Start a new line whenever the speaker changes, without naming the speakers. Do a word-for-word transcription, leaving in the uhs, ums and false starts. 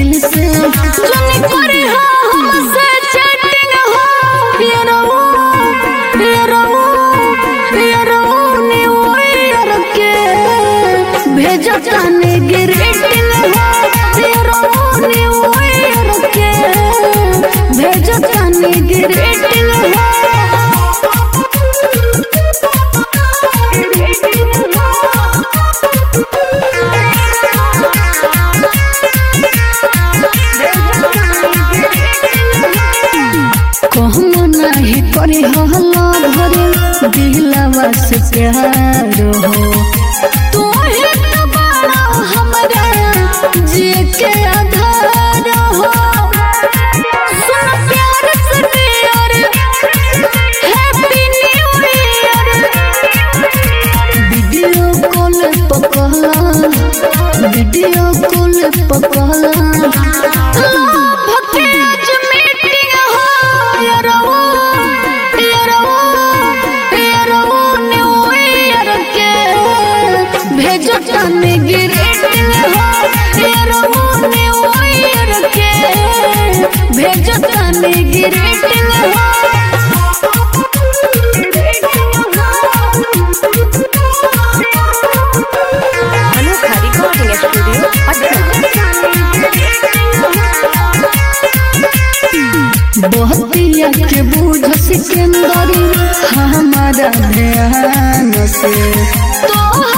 से जनी करे हमसे चैटिंग हो यारो यारो यारो न्यू ईयर के भेजता ने ग्रीटिंग हो यारो न्यू ईयर के भेजता ने ग्रीटिंग हो कहमो नहीं करे हल्ला भरे दिलवा से प्यार हो तू ही तो बड़ा हमरा जी के आधार हो सुन प्यार से प्यार happy new year video call पर कहला वीडियो कॉल पर कहला भेजता ने ग्रीटिंग हो यारो न्यू ईयर के भेजता ने ग्रीटिंग हो
अनोखा रिकॉर्डिंग स्टूडियो
बहतिया के बूझ सिकंदरी हमारा ध्यान से तो